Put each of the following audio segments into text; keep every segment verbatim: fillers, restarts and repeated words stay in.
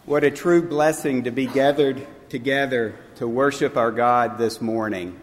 What a true blessing to be gathered together to worship our God this morning.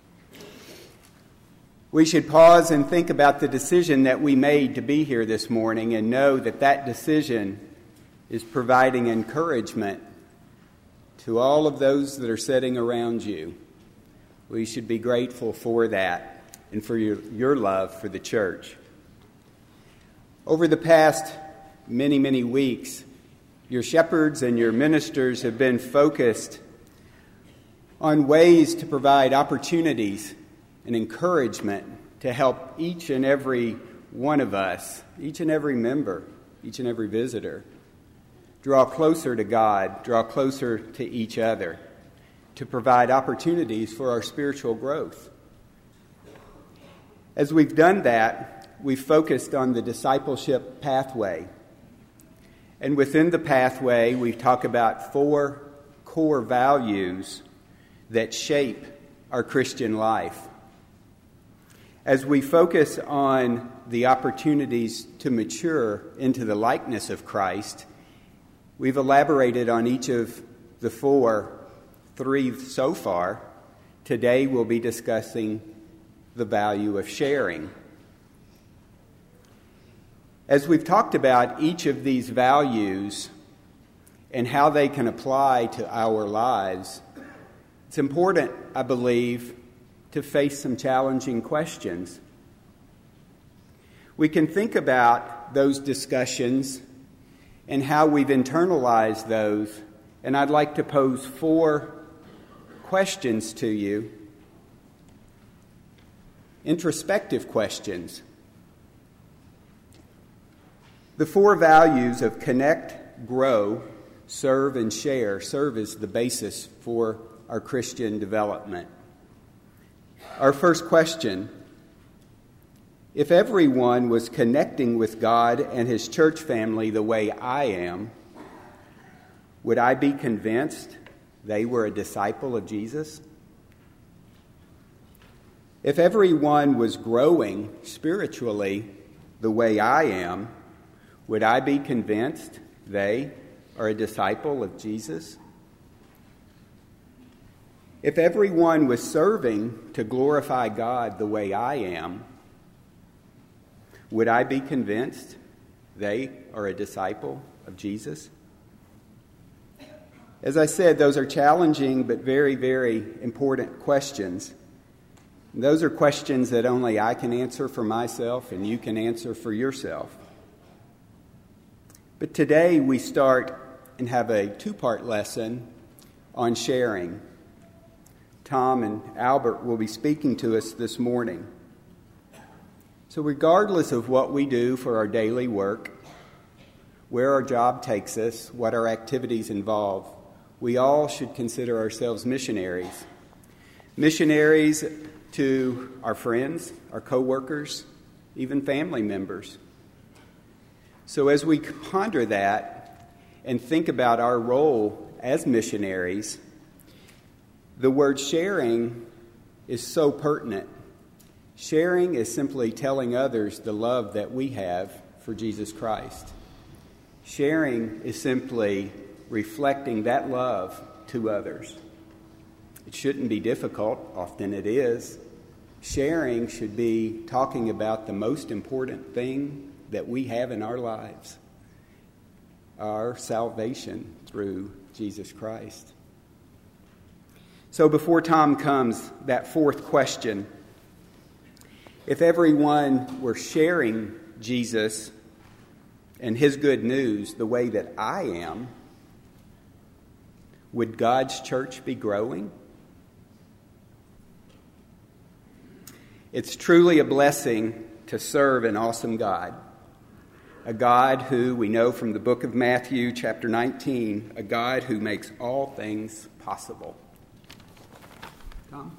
We should pause and think about the decision that we made to be here this morning and know that that decision is providing encouragement to all of those that are sitting around you. We should be grateful for that and for your, your love for the church. Over the past many, many weeks, your shepherds and your ministers have been focused on ways to provide opportunities and encouragement to help each and every one of us, each and every member, each and every visitor, draw closer to God, draw closer to each other, to provide opportunities for our spiritual growth. As we've done that, we've focused on the discipleship pathway. And within the pathway, we talk about four core values that shape our Christian life. As we focus on the opportunities to mature into the likeness of Christ, we've elaborated on each of the four, three so far. Today we'll be discussing the value of sharing. As we've talked about each of these values and how they can apply to our lives, it's important, I believe, to face some challenging questions. We can think about those discussions and how we've internalized those, and I'd like to pose four questions to you, introspective questions. The four values of connect, grow, serve, and share serve as the basis for our Christian development. Our first question: if everyone was connecting with God and His church family the way I am, would I be convinced they were a disciple of Jesus? If everyone was growing spiritually the way I am, would I be convinced they are a disciple of Jesus? If everyone was serving to glorify God the way I am, would I be convinced they are a disciple of Jesus? As I said, those are challenging but very, very important questions. And those are questions that only I can answer for myself and you can answer for yourself. But today we start and have a two-part lesson on sharing. Tom and Albert will be speaking to us this morning. So regardless of what we do for our daily work, where our job takes us, what our activities involve, we all should consider ourselves missionaries. Missionaries to our friends, our co-workers, even family members. So as we ponder that and think about our role as missionaries, the word sharing is so pertinent. Sharing is simply telling others the love that we have for Jesus Christ. Sharing is simply reflecting that love to others. It shouldn't be difficult, often it is. Sharing should be talking about the most important thing that we have in our lives, our salvation through Jesus Christ. So before Tom comes, that fourth question: if everyone were sharing Jesus and His good news the way that I am, would God's church be growing? It's truly a blessing to serve an awesome God. A God who we know from the book of Matthew, chapter nineteen, a God who makes all things possible. Tom?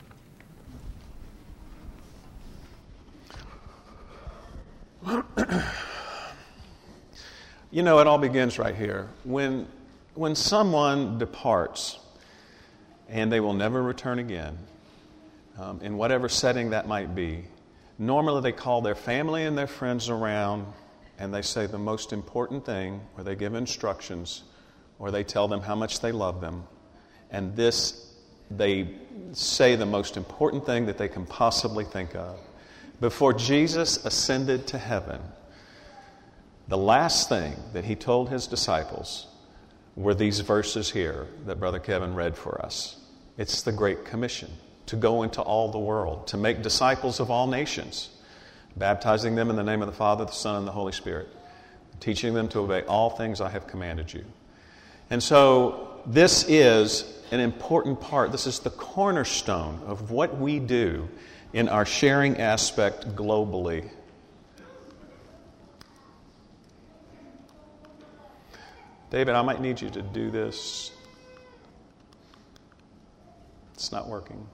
You know, it all begins right here. When, when someone departs and they will never return again, um, in whatever setting that might be, normally they call their family and their friends around and they say the most important thing, or they give instructions or they tell them how much they love them. And this, they say the most important thing that they can possibly think of. Before Jesus ascended to heaven, the last thing that he told his disciples were these verses here that Brother Kevin read for us. It's the Great Commission, to go into all the world, to make disciples of all nations, baptizing them in the name of the Father, the Son, and the Holy Spirit, teaching them to obey all things I have commanded you. And so this is an important part. This is the cornerstone of what we do in our sharing aspect globally. David, I might need you to do this. It's not working.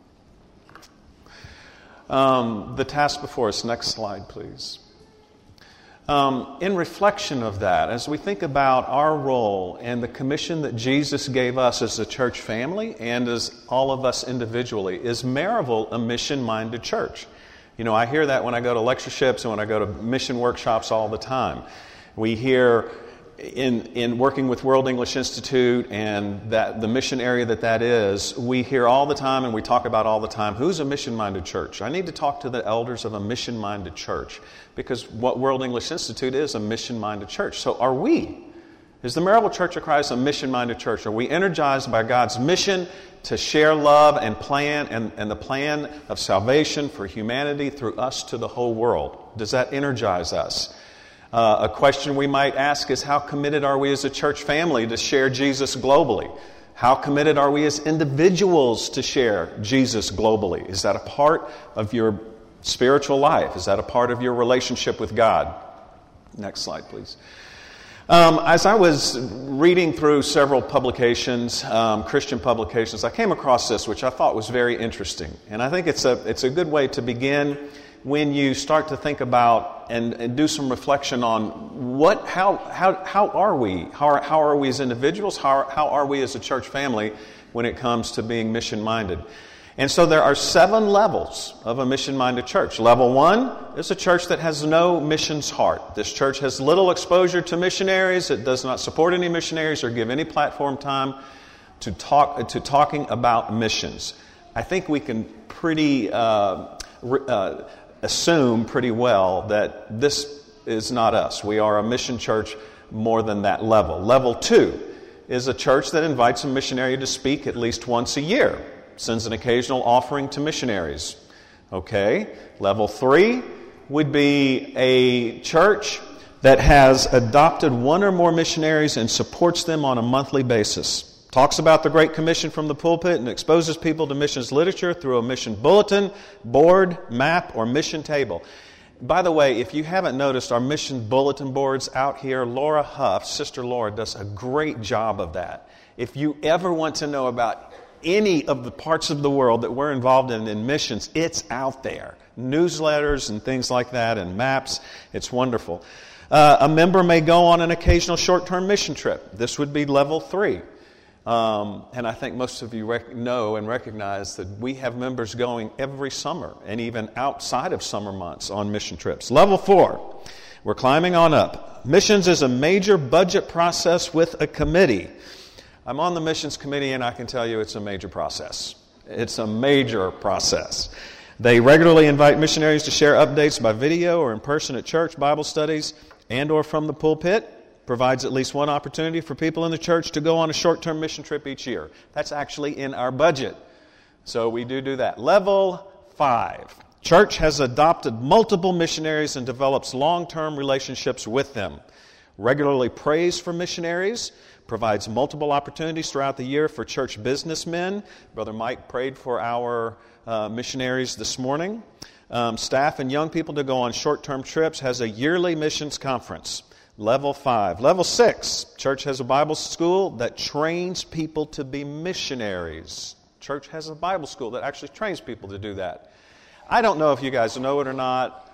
Um, the task before us. Next slide, please. Um, in reflection of that, as we think about our role and the commission that Jesus gave us as a church family and as all of us individually, is Maryville a mission-minded church? You know, I hear that when I go to lectureships and when I go to mission workshops all the time. We hear in in working with World English Institute and that the mission area that that is, we hear all the time and we talk about all the time, who's a mission-minded church? I need to talk to the elders of a mission-minded church, because what World English Institute is, a mission-minded church. So are we? Is the Maryville Church of Christ a mission-minded church? Are we energized by God's mission to share love and plan and, and the plan of salvation for humanity through us to the whole world? Does that energize us? Uh, a question we might ask is, how committed are we as a church family to share Jesus globally? How committed are we as individuals to share Jesus globally? Is that a part of your spiritual life? Is that a part of your relationship with God? Next slide, please. Um, as I was reading through several publications, um, Christian publications, I came across this, which I thought was very interesting. And I think it's a it's a good way to begin when you start to think about and, and do some reflection on what, how, how, how are we? How are, how are we as individuals? How are, how are we as a church family when it comes to being mission-minded? And so there are seven levels of a mission-minded church. Level one is a church that has no missions heart. This church has little exposure to missionaries. It does not support any missionaries or give any platform time to talk to talking about missions. I think we can pretty uh, uh, assume pretty well that this is not us. We are a mission church more than that level. Level two is a church that invites a missionary to speak at least once a year, sends an occasional offering to missionaries. Okay. Level three would be a church that has adopted one or more missionaries and supports them on a monthly basis. Talks about the Great Commission from the pulpit and exposes people to missions literature through a mission bulletin, board, map, or mission table. By the way, if you haven't noticed our mission bulletin boards out here, Laura Huff, Sister Laura, does a great job of that. If you ever want to know about any of the parts of the world that we're involved in in missions, it's out there. Newsletters and things like that and maps. It's wonderful. Uh, a member may go on an occasional short-term mission trip. This would be level three. Um, and I think most of you rec- know and recognize that we have members going every summer and even outside of summer months on mission trips. Level four, we're climbing on up. Missions is a major budget process with a committee. I'm on the missions committee and I can tell you it's a major process. It's a major process. They regularly invite missionaries to share updates by video or in person at church, Bible studies, and or from the pulpit. Provides at least one opportunity for people in the church to go on a short-term mission trip each year. That's actually in our budget. So we do do that. Level five. Church has adopted multiple missionaries and develops long-term relationships with them. Regularly prays for missionaries. Provides multiple opportunities throughout the year for church businessmen. Brother Mike prayed for our uh, missionaries this morning. Um, staff and young people to go on short-term trips. Has a yearly missions conference. Level five. Level six, church has a Bible school that trains people to be missionaries. Church has a Bible school that actually trains people to do that. I don't know if you guys know it or not,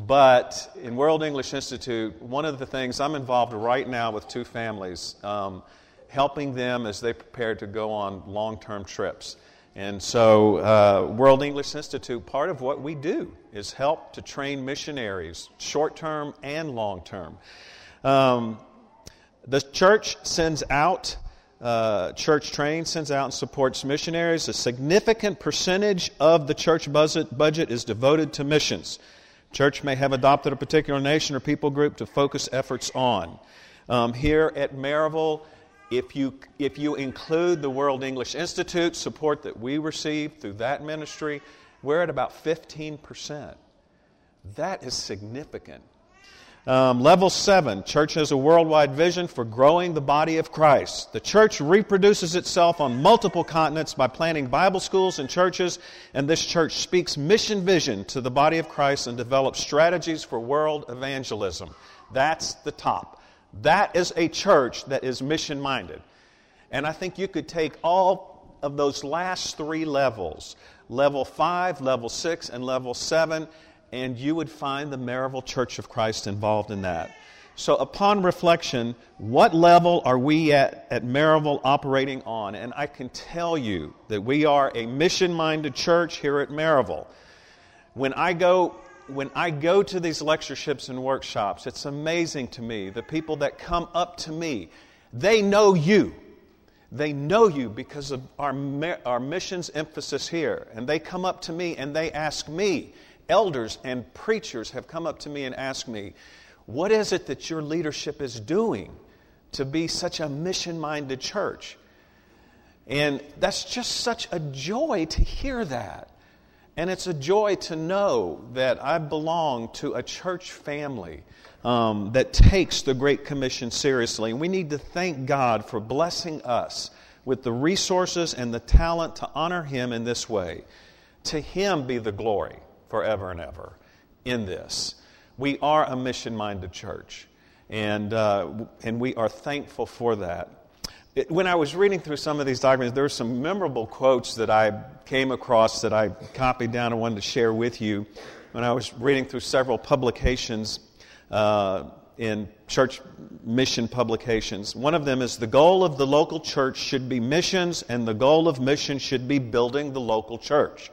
but in World English Institute, one of the things, I'm involved right now with two families, um, helping them as they prepare to go on long-term trips. And so uh, World English Institute, part of what we do is help to train missionaries, short-term and long-term. Um, the church sends out uh, church trains, sends out and supports missionaries. A significant percentage of the church budget, budget is devoted to missions. Church may have adopted a particular nation or people group to focus efforts on. Um, here at Maryville, if you if you include the World English Institute support that we receive through that ministry, we're at about fifteen percent. That is significant. Um, level seven, church has a worldwide vision for growing the body of Christ. The church reproduces itself on multiple continents by planting Bible schools and churches, and this church speaks mission vision to the body of Christ and develops strategies for world evangelism. That's the top. That is a church that is mission-minded. And I think you could take all of those last three levels, level five, level six, and level seven, and you would find the Maryville Church of Christ involved in that. So upon reflection, what level are we at at Maryville operating on? And I can tell you that we are a mission-minded church here at Maryville. When I go, when I go to these lectureships and workshops, it's amazing to me, the people that come up to me, they know you. They know you because of our, our missions emphasis here. And they come up to me and they ask me, elders and preachers have come up to me and asked me, what is it that your leadership is doing to be such a mission-minded church? And that's just such a joy to hear that. And it's a joy to know that I belong to a church family um, that takes the Great Commission seriously. And we need to thank God for blessing us with the resources and the talent to honor Him in this way. To Him be the glory forever and ever in this. We are a mission-minded church, and uh, and we are thankful for that. It, when I was reading through some of these documents, there were some memorable quotes that I came across that I copied down and wanted to share with you when I was reading through several publications uh, in church mission publications. One of them is, the goal of the local church should be missions, and the goal of mission should be building the local church.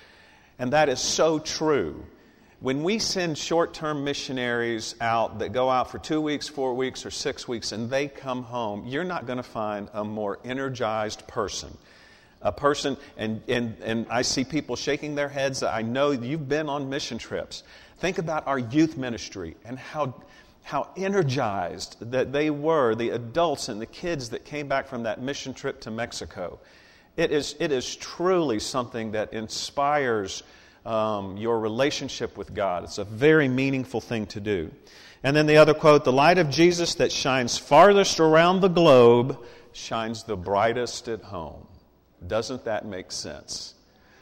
And that is so true. When we send short-term missionaries out that go out for two weeks, four weeks, or six weeks, and they come home, you're not going to find a more energized person. A person, and, and, and I see people shaking their heads. I know you've been on mission trips. Think about our youth ministry and how, how energized that they were, the adults and the kids that came back from that mission trip to Mexico. It is, it is truly something that inspires um, your relationship with God. It's a very meaningful thing to do. And then the other quote, the light of Jesus that shines farthest around the globe shines the brightest at home. Doesn't that make sense?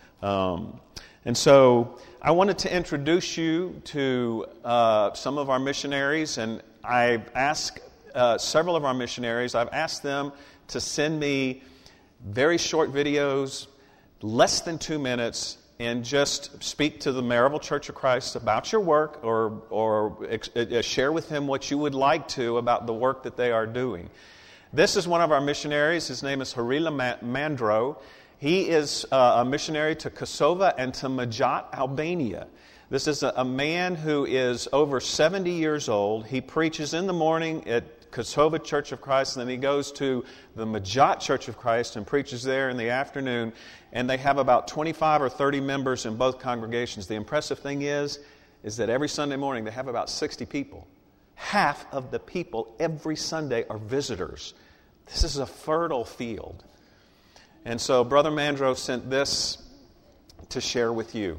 Um, and so I wanted to introduce you to uh, some of our missionaries, and I've asked uh, several of our missionaries, I've asked them to send me very short videos, less than two minutes, and just speak to the Maryville Church of Christ about your work, or or uh, share with him what you would like to about the work that they are doing. This is one of our missionaries. His name is Harila Mandro. He is uh, a missionary to Kosovo and to Majot, Albania. This is a, a man who is over seventy years old. He preaches in the morning at Kosovo Church of Christ, and then he goes to the Majot Church of Christ and preaches there in the afternoon, and they have about twenty-five or thirty members in both congregations. The impressive thing is, is that every Sunday morning they have about sixty people. Half of the people every Sunday are visitors. This is a fertile field. And so Brother Mandro sent this to share with you.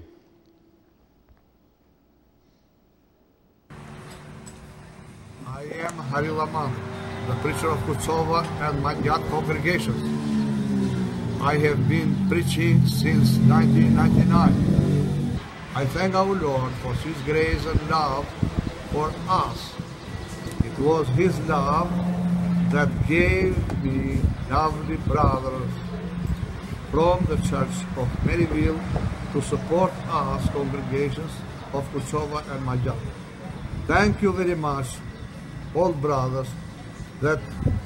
I am Harila Mandro, the preacher of Kosovo and Majot congregations. I have been preaching since nineteen ninety-nine. I thank our Lord for His grace and love for us. It was His love that gave me lovely brothers from the Church of Maryville to support us congregations of Kosovo and Majot. Thank you very much, all brothers that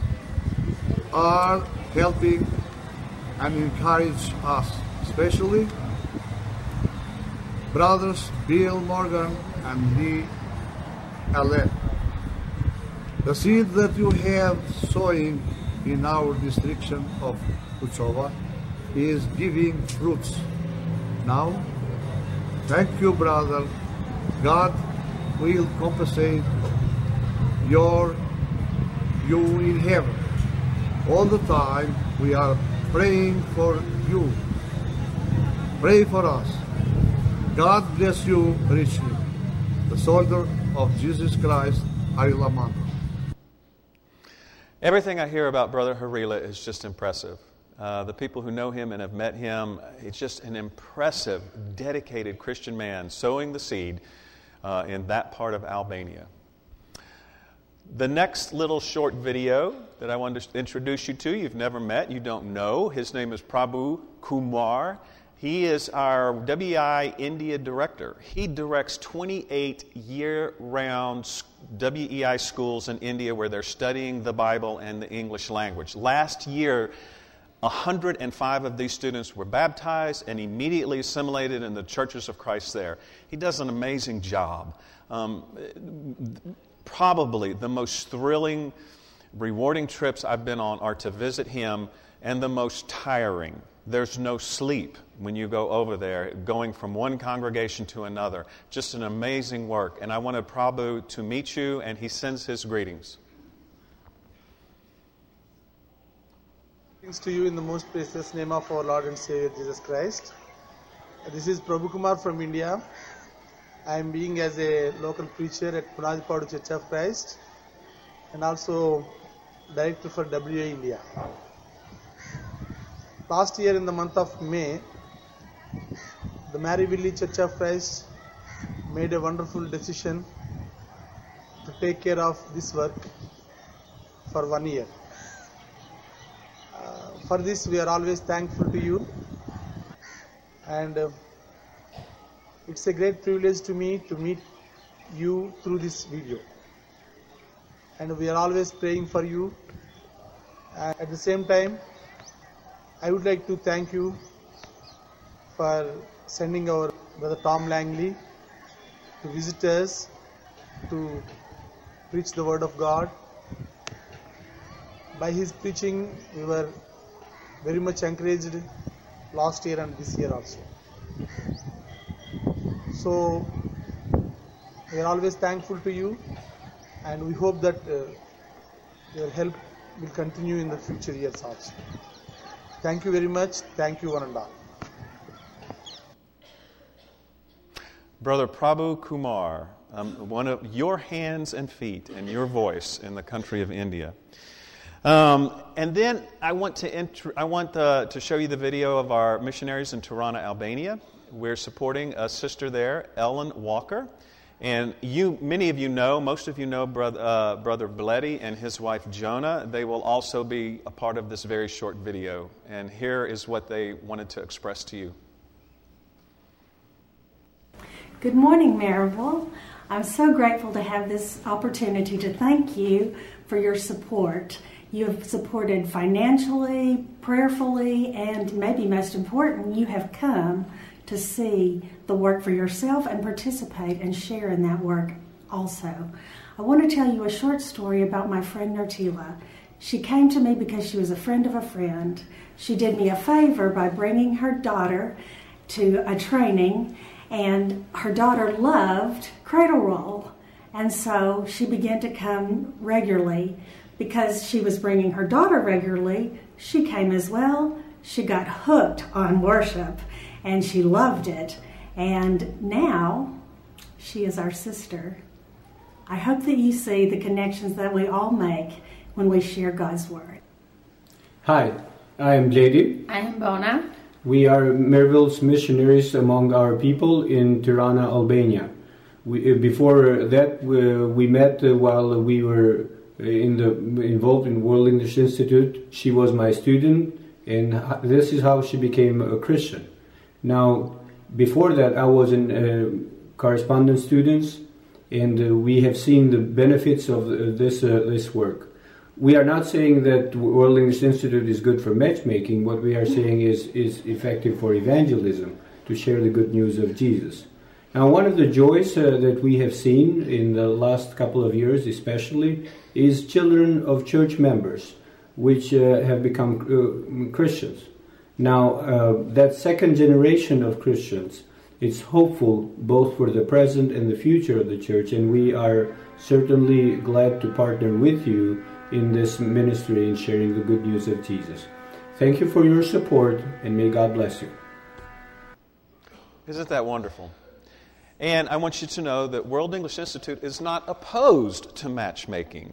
are helping and encourage us, especially brothers Bill Morgan and Lee Allen. The seed that you have sowing in our district of Kutsova is giving fruits. Now, thank you, brother. God will compensate your you in heaven. All the time we are praying for you. Pray for us. God bless you richly. The soldier of Jesus Christ, Harila Mann. Everything I hear about Brother Harila is just impressive. Uh, the people who know him and have met him, it's just an impressive, dedicated Christian man sowing the seed uh, in that part of Albania. The next little short video that I want to introduce you to, you've never met, you don't know. His name is Prabhu Kumar. He is our W I India director. He directs twenty-eight year-round W E I schools in India where they're studying the Bible and the English language. Last year, one hundred five of these students were baptized and immediately assimilated in the churches of Christ there. He does an amazing job. Um, probably the most thrilling, rewarding trips I've been on are to visit him, and the most tiring. There's no sleep when you go over there, going from one congregation to another. Just an amazing work. And I wanted Prabhu to meet you, and he sends his greetings. Greetings to you in the most precious name of our Lord and Savior Jesus Christ. This is Prabhu Kumar from India. I am being as a local preacher at Punajipadu Church of Christ and also director for W A India. Last year in the month of May, the Maryville Church of Christ made a wonderful decision to take care of this work for one year. Uh, for this we are always thankful to you, and uh, it's a great privilege to me to meet you through this video, and we are always praying for you. Uh, at the same time, I would like to thank you for sending our brother Tom Langley to visit us to preach the word of God. By his preaching, we were very much encouraged last year and this year also. So, we are always thankful to you, and we hope that uh, your help will continue in the future years also. Thank you very much. Thank you one and all. Brother Prabhu Kumar, um, one of your hands and feet and your voice in the country of India. Um, and then I want to int- I want uh, to show you the video of our missionaries in Tirana, Albania. We're supporting a sister there, Ellen Walker. And you, many of you know, most of you know brother, uh, brother Bledy and his wife Jonah. They will also be a part of this very short video. And here is what they wanted to express to you. Good morning, Maryville. I'm so grateful to have this opportunity to thank you for your support. You have supported financially, prayerfully, and maybe most important, you have come to see the work for yourself and participate and share in that work also. I want to tell you a short story about my friend Nertila. She came to me because she was a friend of a friend. She did me a favor by bringing her daughter to a training, and her daughter loved Cradle Roll. And so she began to come regularly. Because she was bringing her daughter regularly, she came as well. She got hooked on worship, and she loved it. And now, she is our sister. I hope that you see the connections that we all make when we share God's Word. Hi, I am Bledy. I am Bona. We are Maryville's missionaries among our people in Tirana, Albania. We, uh, before that, we, we met uh, while we were in the involved in World English Institute. She was my student, and this is how she became a Christian. Now, before that, I was in uh, correspondence students, and uh, we have seen the benefits of uh, this uh, this work. We are not saying that World English Institute is good for matchmaking. What we are saying is is effective for evangelism, to share the good news of Jesus. Now, one of the joys uh, that we have seen in the last couple of years especially is children of church members which uh, have become uh, Christians. Now, uh, that second generation of Christians, it's hopeful both for the present and the future of the church, and we are certainly glad to partner with you in this ministry in sharing the good news of Jesus. Thank you for your support, and may God bless you. Isn't that wonderful? And I want you to know that World English Institute is not opposed to matchmaking.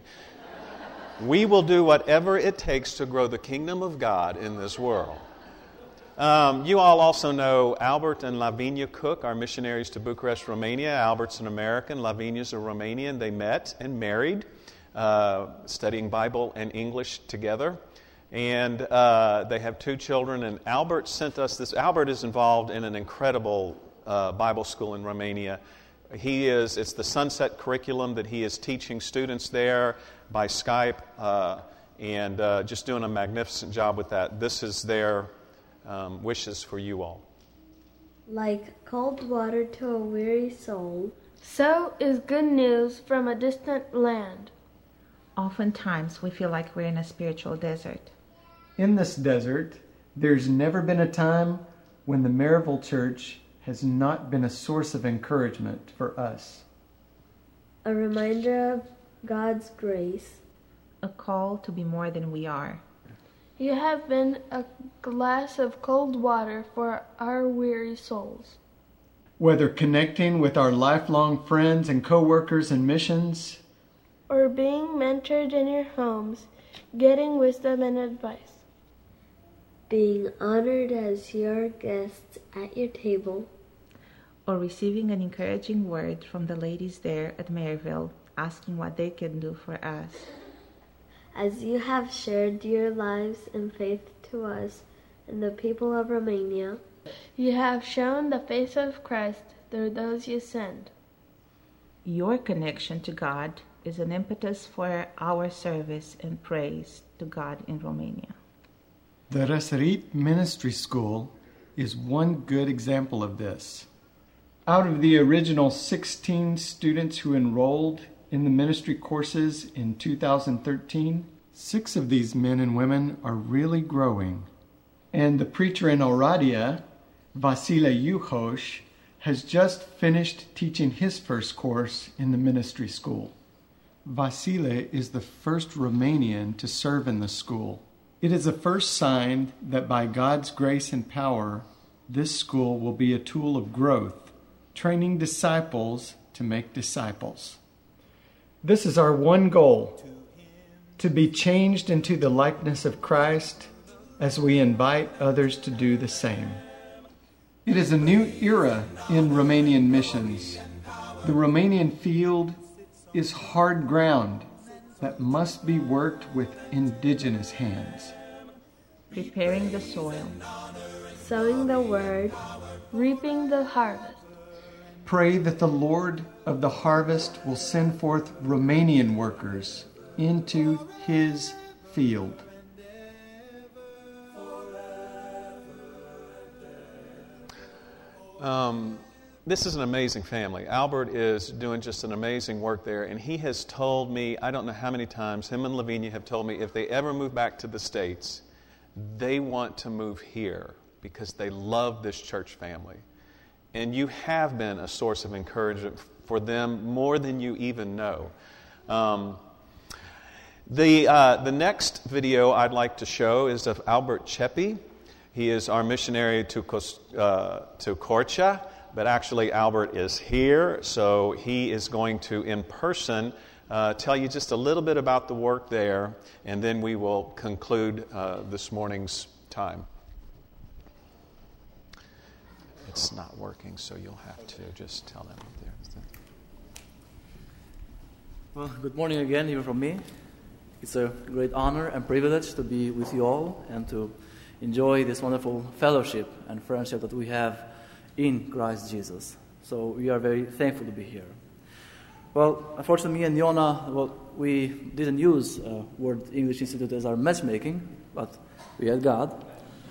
We will do whatever it takes to grow the kingdom of God in this world. Um, you all also know Albert and Lavinia Cook, our missionaries to Bucharest, Romania. Albert's an American, Lavinia's a Romanian. They met and married, uh, studying Bible and English together. And uh, they have two children, and Albert sent us this. Albert is involved in an incredible uh, Bible school in Romania. He is, it's the Sunset curriculum that he is teaching students there by Skype, uh, and uh, just doing a magnificent job with that. This is their um, wishes for you all. Like cold water to a weary soul, so is good news from a distant land. Oftentimes we feel like we're in a spiritual desert. In this desert, there's never been a time when the Maryville Church has not been a source of encouragement for us. A reminder of God's grace. A call to be more than we are. You have been a glass of cold water for our weary souls. Whether connecting with our lifelong friends and co-workers in missions, or being mentored in your homes, getting wisdom and advice. Being honored as your guests at your table, or receiving an encouraging word from the ladies there at Maryville, asking what they can do for us. As you have shared your lives and faith to us and the people of Romania, you have shown the face of Christ through those you send. Your connection to God is an impetus for our service and praise to God in Romania. The Răsărit Ministry School is one good example of this. Out of the original sixteen students who enrolled in the ministry courses in two thousand thirteen, six of these men and women are really growing. And the preacher in Oradea, Vasile Juhoș, has just finished teaching his first course in the ministry school. Vasile is the first Romanian to serve in the school. It is the first sign that by God's grace and power, this school will be a tool of growth, training disciples to make disciples. This is our one goal, to be changed into the likeness of Christ as we invite others to do the same. It is a new era in Romanian missions. The Romanian field is hard ground that must be worked with indigenous hands. Preparing the soil, sowing the word, reaping the harvest. Pray that the Lord of the harvest will send forth Romanian workers into his field. Um, this is an amazing family. Albert is doing just an amazing work there, and he has told me, I don't know how many times, him and Lavinia have told me if they ever move back to the States, they want to move here because they love this church family. And you have been a source of encouragement for them more than you even know. Um, the, uh, the next video I'd like to show is of Albert Cepi. He is our missionary to, uh, to Corcea, but actually Albert is here, so he is going to, in person, uh, tell you just a little bit about the work there, and then we will conclude uh, this morning's time. It's not working, so you'll have to just tell them there. Well, good morning again, even from me. It's a great honor and privilege to be with you all and to enjoy this wonderful fellowship and friendship that we have in Christ Jesus. So we are very thankful to be here. Well, unfortunately, me and Yona, well, we didn't use uh, World English Institute as our matchmaking, but we had God.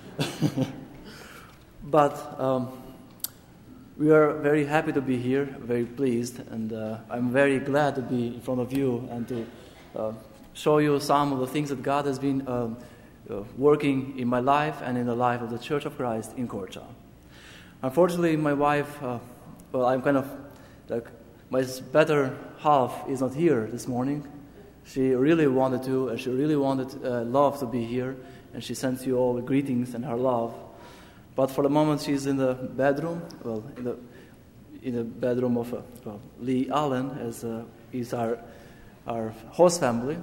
But um, we are very happy to be here, very pleased, and uh, I'm very glad to be in front of you and to uh, show you some of the things that God has been um, uh, working in my life and in the life of the Church of Christ in Korcha. Unfortunately, my wife, uh, well, I'm kind of, like, my better half is not here this morning. She really wanted to, and she really wanted, uh, love to be here, and she sends you all the greetings and her love. But for the moment, she's in the bedroom, well, in the in the bedroom of uh, well, Lee Allen, as uh, is our our host family,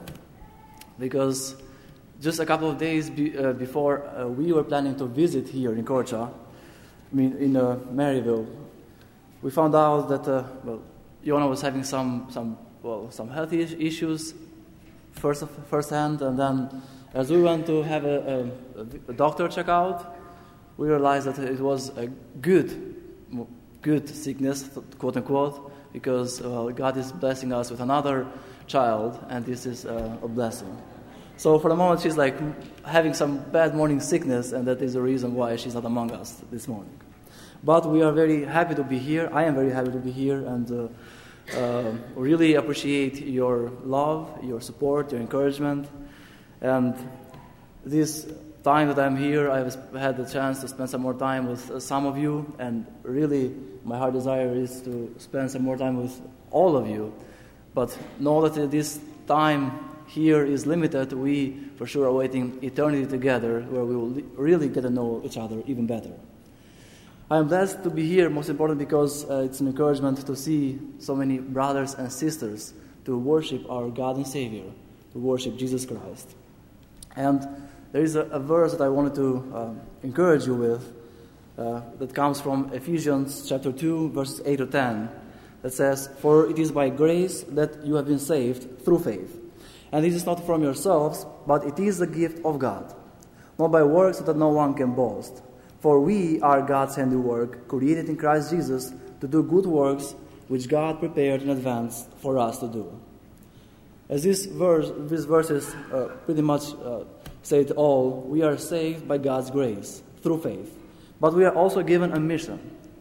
because just a couple of days be, uh, before uh, we were planning to visit here in Korcha, I mean in uh, Maryville, we found out that uh, well, Yona was having some some well some health issues first firsthand, and then as we went to have a, a, a doctor checkout, we realized that it was a good. good sickness, quote unquote, because uh, God is blessing us with another child, and this is uh, a blessing. So for the moment, she's like having some bad morning sickness, and that is the reason why she's not among us this morning. But we are very happy to be here. I am very happy to be here, and uh, uh, really appreciate your love, your support, your encouragement, and this time that I'm here, I've had the chance to spend some more time with uh, some of you, and really my heart desire is to spend some more time with all of you. But know that this time here is limited. We for sure are waiting eternity together, where we will really get to know each other even better. I am blessed to be here, most important because uh, it's an encouragement to see so many brothers and sisters to worship our God and Savior, to worship Jesus Christ. And there is a, a verse that I wanted to uh, encourage you with uh, that comes from Ephesians chapter two, verses eight to ten, that says, "For it is by grace that you have been saved through faith. And this is not from yourselves, but it is the gift of God, not by works so that no one can boast. For we are God's handiwork, created in Christ Jesus to do good works, which God prepared in advance for us to do." As this verse, these verses uh, pretty much uh, say it all, we are saved by God's grace through faith. But we are also given a mission,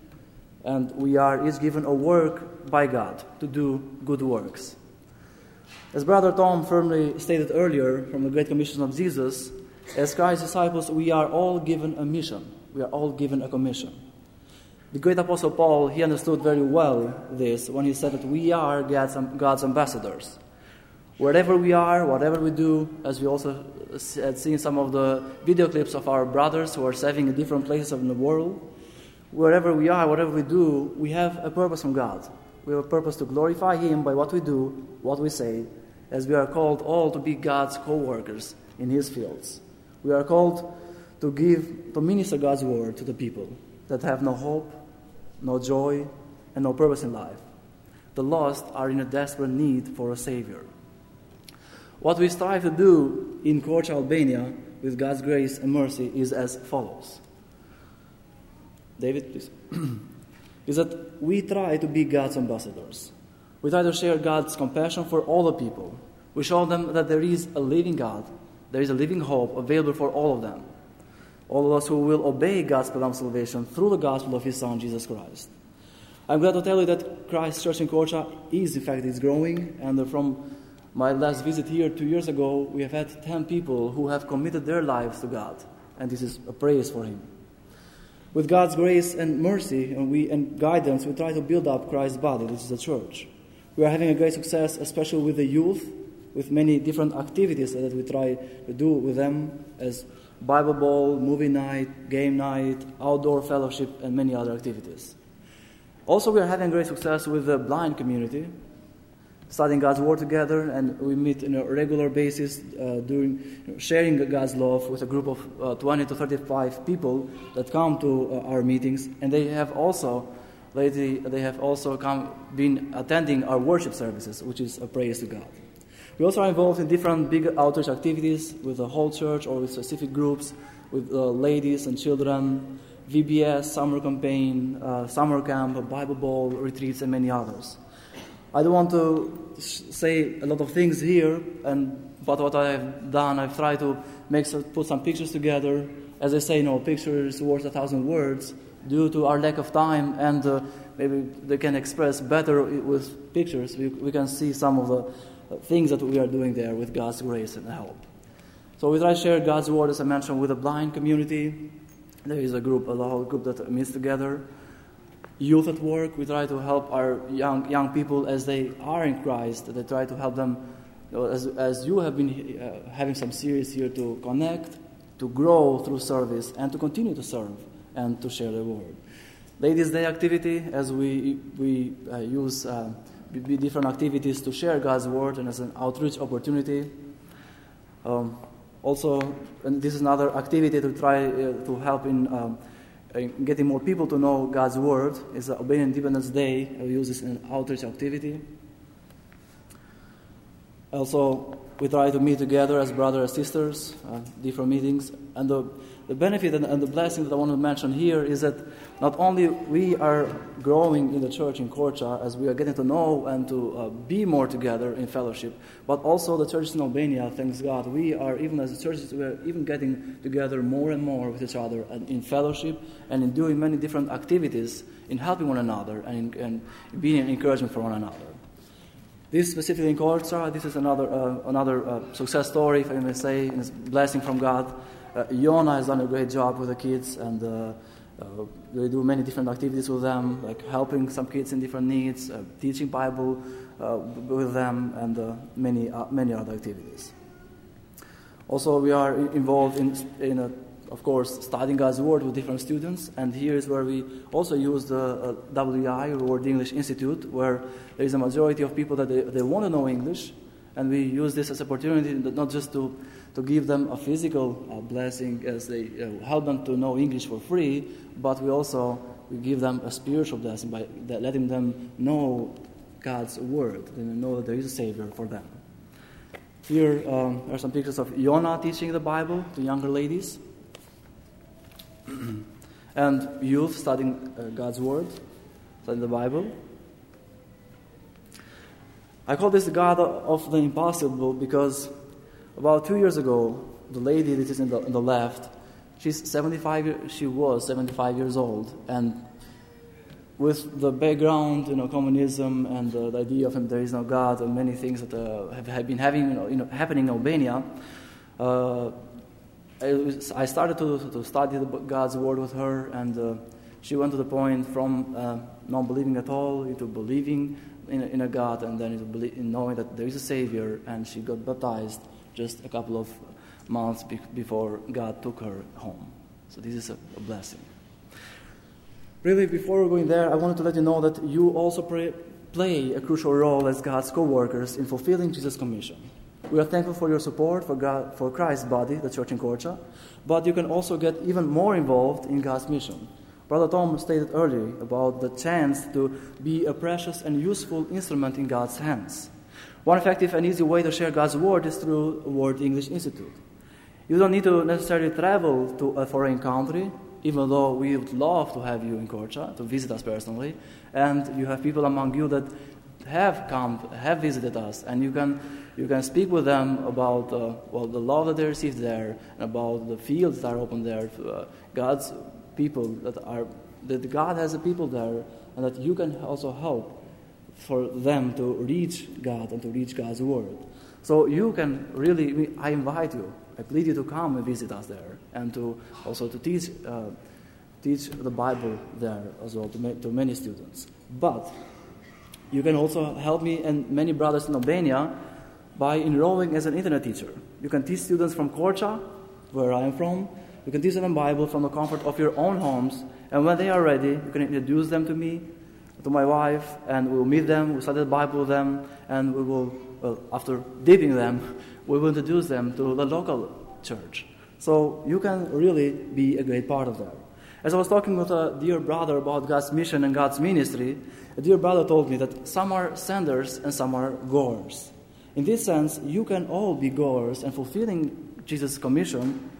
and we are each given a work by God to do good works. As Brother Tom firmly stated earlier from the Great Commission of Jesus, as Christ's disciples, we are all given a mission. We are all given a commission. The great Apostle Paul, he understood very well this when he said that we are God's, God's ambassadors. Wherever we are, whatever we do, as we also had seen some of the video clips of our brothers who are serving in different places in the world, wherever we are, whatever we do, we have a purpose from God. We have a purpose to glorify Him by what we do, what we say, as we are called all to be God's co-workers in His fields. We are called to give, to minister God's word to the people that have no hope, no joy, and no purpose in life. The lost are in a desperate need for a Savior. What we strive to do in Korcha, Albania, with God's grace and mercy, is as follows. David, please. Is that we try to be God's ambassadors. We try to share God's compassion for all the people. We show them that there is a living God, there is a living hope available for all of them. All of us who will obey God's plan of salvation through the gospel of His Son, Jesus Christ. I'm glad to tell you that Christ Church in Korcha is, in fact, is growing, and from my last visit here two years ago, we have had ten people who have committed their lives to God, and this is a praise for Him. With God's grace and mercy and, we, and guidance, we try to build up Christ's body, which is the church. We are having a great success, especially with the youth, with many different activities that we try to do with them, as Bible ball, movie night, game night, outdoor fellowship, and many other activities. Also, we are having great success with the blind community, studying God's Word together, and we meet on a regular basis, uh, doing you know, sharing God's love with a group of uh, twenty to thirty-five people that come to uh, our meetings, and they have also lately they have also come been attending our worship services, which is a praise to God. We also are involved in different big outreach activities with the whole church or with specific groups, with uh, ladies and children, V B S, summer campaign, uh, summer camp, Bible ball, retreats, and many others. I don't want to say a lot of things here, and but what I've done, I've tried to make put some pictures together. As I say, no picture is worth a thousand words. Due to our lack of time, and uh, maybe they can express better with pictures. We, we can see some of the things that we are doing there with God's grace and help. So we try to share God's word, as I mentioned, with a blind community. There is a group, a whole group that meets together. Youth at work, we try to help our young young people as they are in Christ. They try to help them, you know, as, as you have been uh, having some series here, to connect, to grow through service, and to continue to serve and to share the word. Ladies' Day activity, as we we uh, use uh, different activities to share God's word and as an outreach opportunity. Um, also, and this is another activity to try uh, to help in um, in getting more people to know God's word. It's the Albanian Independence Day. We use this in an outreach activity. Also, we try to meet together as brothers and sisters, uh, different meetings. And the, the benefit and, and the blessing that I want to mention here is that not only we are growing in the church in Korcha as we are getting to know and to uh, be more together in fellowship, but also the churches in Albania, thanks God, we are, even as churches, we are even getting together more and more with each other and in fellowship and in doing many different activities in helping one another and, in, and being an encouragement for one another. This specifically in Korcha, this is another uh, another uh, success story, if I may say, and it's a blessing from God. Uh, Iona has done a great job with the kids, and uh, uh, we do many different activities with them, like helping some kids in different needs, uh, teaching Bible uh, with them, and uh, many uh, many other activities. Also, we are involved in in a of course, studying God's Word with different students. And here is where we also use the uh, W E I, World English Institute, where there is a majority of people that they, they want to know English. And we use this as an opportunity not just to, to give them a physical uh, blessing as they uh, help them to know English for free, but we also we give them a spiritual blessing by letting them know God's Word, and know that there is a Savior for them. Here um, are some pictures of Iona teaching the Bible to younger ladies. And youth studying uh, God's Word, studying the Bible. I call this the God of the impossible because about two years ago, the lady that is in the, in the left, she's seventy-five. She was seventy-five years old, and with the background, you know, communism and uh, the idea of there is no God and many things that uh, have, have been having, you know, you know, happening in Albania. Uh, I started to, to study God's Word with her, and uh, she went to the point from uh, non-believing at all into believing in a, in a God, and then into believe, in knowing that there is a Savior, and she got baptized just a couple of months be- before God took her home. So this is a, a blessing. Really, before we're going there, I wanted to let you know that you also pray, play a crucial role as God's co-workers in fulfilling Jesus' commission. We are thankful for your support for God, for Christ's body, the church in Korcha, but you can also get even more involved in God's mission. Brother Tom stated earlier about the chance to be a precious and useful instrument in God's hands. One effective and easy way to share God's Word is through World English Institute. You don't need to necessarily travel to a foreign country, even though we would love to have you in Korcha, to visit us personally, and you have people among you that have come, have visited us, and you can you can speak with them about uh, well the love that they received there, and about the fields that are open there, uh, God's people that are that God has a people there, and that you can also help for them to reach God and to reach God's Word. So you can really, I invite you, I plead you to come and visit us there, and to also to teach uh, teach the Bible there as well to, ma- to many students. But you can also help me and many brothers in Albania by enrolling as an internet teacher. You can teach students from Korcha, where I am from. You can teach them the Bible from the comfort of your own homes. And when they are ready, you can introduce them to me, to my wife, and we will meet them, we'll study the Bible with them, and we will, well, after dipping them, we will introduce them to the local church. So you can really be a great part of that. As I was talking with a dear brother about God's mission and God's ministry, a dear brother told me that some are senders and some are goers. In this sense, you can all be goers and fulfilling Jesus' commission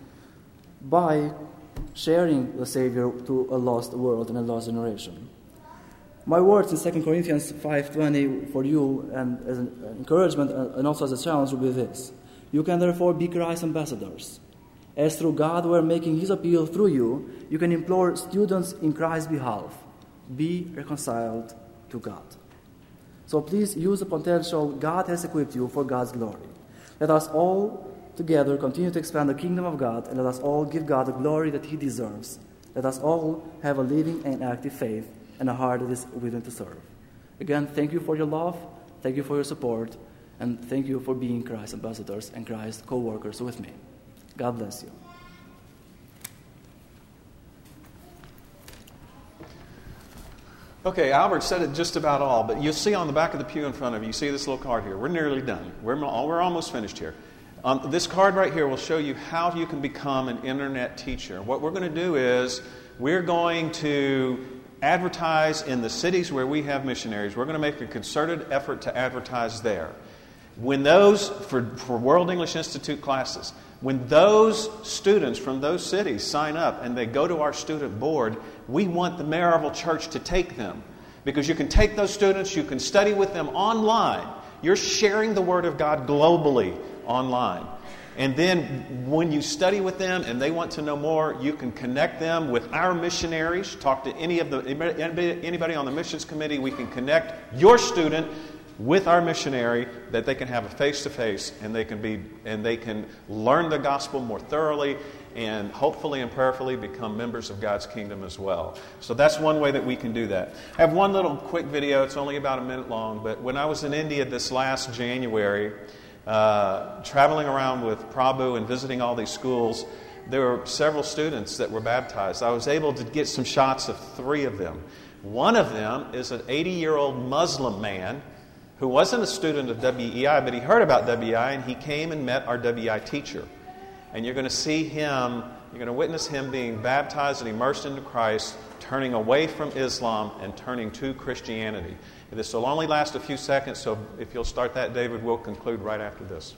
by sharing the Savior to a lost world and a lost generation. My words in Second Corinthians five twenty for you, and as an encouragement and also as a challenge, will be this. You can therefore be Christ's ambassadors. As through God we are making His appeal through you, you can implore students in Christ's behalf, be reconciled to God. So please use the potential God has equipped you for God's glory. Let us all together continue to expand the kingdom of God, and let us all give God the glory that He deserves. Let us all have a living and active faith and a heart that is willing to serve. Again, thank you for your love, thank you for your support, and thank you for being Christ ambassadors and Christ co-workers with me. God bless you. Okay, Albert said it just about all, but you'll see on the back of the pew in front of you, you see this little card here. We're nearly done. We're, we're almost finished here. Um, this card right here will show you how you can become an internet teacher. What we're going to do is we're going to advertise in the cities where we have missionaries. We're going to make a concerted effort to advertise there. When those, for, for World English Institute classes, when those students from those cities sign up and they go to our student board, we want the Maryville Church to take them. Because you can take those students, you can study with them online. You're sharing the Word of God globally online. And then when you study with them and they want to know more, you can connect them with our missionaries. Talk to any of the anybody, anybody on the missions committee. We can connect your student with our missionary, that they can have a face-to-face and they can be and they can learn the gospel more thoroughly and hopefully and prayerfully become members of God's kingdom as well. So that's one way that we can do that. I have one little quick video. It's only about a minute long, but when I was in India this last January, uh, traveling around with Prabhu and visiting all these schools, there were several students that were baptized. I was able to get some shots of three of them. One of them is an eighty-year-old Muslim man who wasn't a student of W E I, but he heard about W E I, and he came and met our W E I teacher. And you're going to see him, you're going to witness him being baptized and immersed into Christ, turning away from Islam and turning to Christianity. This will only last a few seconds, so if you'll start that, David, we'll conclude right after this.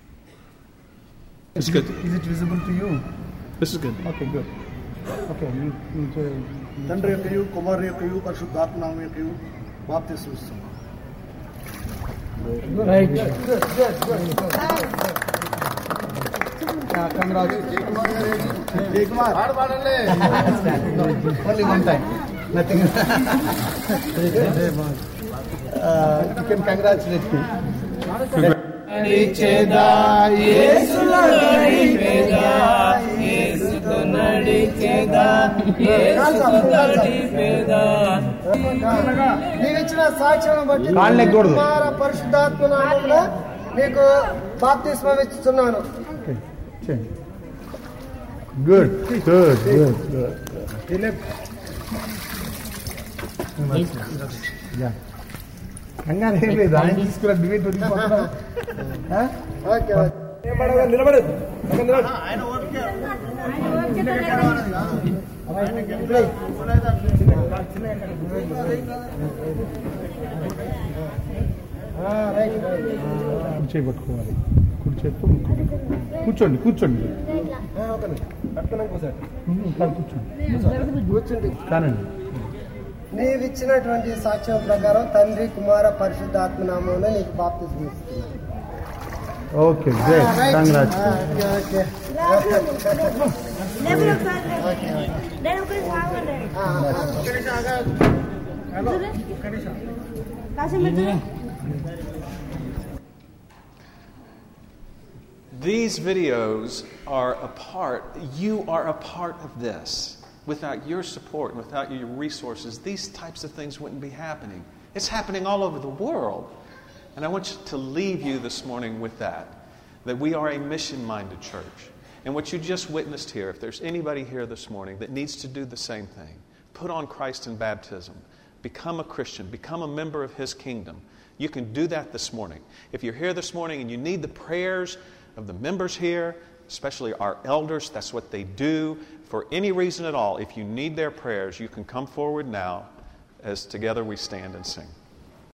It's good. Is it visible to you? This is good. Okay, good. Okay. Tanri yakayu, Kumar yakayu, Parshuddhatma naam yakayu, baptism. Right. Good, good, good, good. Yeah, congratulations. Jaykumar. Only one time. Nothing. uh, you can congratulate me. నడిచేదా యేసులో నడిపేదా యేసుతో నడిచేదా యేసుతో నడిపేదా మీరు ఇచ్చిన సాక్ష్యం బట్టి కుమార పరిశుద్ధాత్మ నామములో మీకు బాప్తిస్మం ఇస్తున్నాను. Good good good good yeah కంగారు ఏం లేదు, ఆయన తీసుకురా డిబేట్ నిలబడదు. ఆయన కుర్చీ పట్టుకోవాలి, కుర్చేతో కూర్చోండి కూర్చోండి కూర్చోండి కానండి. నీవిచ్చినటువంటి సాక్ష్యం ప్రకారం తండ్రి కుమార పరిశుద్ధాత్మ నామంలో నీకు బాప్తిస్మం ఇస్తున్నాను. Okay great, congratulations. These videos are a part, you are a part of this. Without your support, without your resources, these types of things wouldn't be happening. It's happening all over the world. And I want you to leave you this morning with that, that we are a mission-minded church. And what you just witnessed here, if there's anybody here this morning that needs to do the same thing, put on Christ in baptism, become a Christian, become a member of His kingdom, you can do that this morning. If you're here this morning and you need the prayers of the members here, especially our elders, that's what they do. For any reason at all, if you need their prayers, you can come forward now as together we stand and sing.